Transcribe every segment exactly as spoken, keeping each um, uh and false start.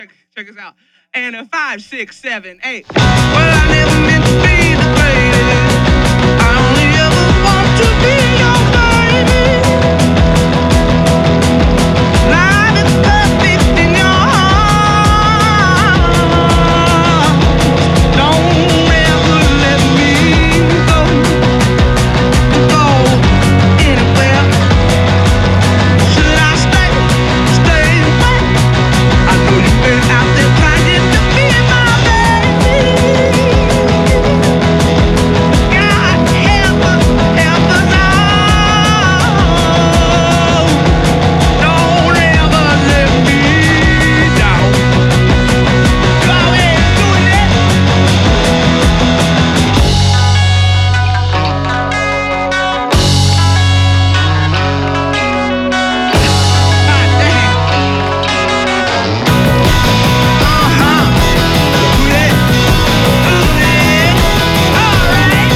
Check, check us out. And a five, six, seven, eight. Well, I never meant to be the greatest. I only ever want to be your baby. Life is perfect in your arms. Don't ever let me go, go anywhere. Should I stay, stay away? I know you've been out there trying to be my baby. God, ever, ever know. Don't ever let me down. Go ahead, doing it. God damn. Uh-huh. Do that. Do that. All right.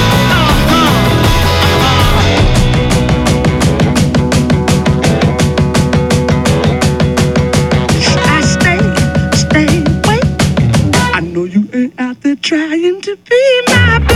Uh-huh. I stay, stay away. I know you ain't out there trying to be my baby.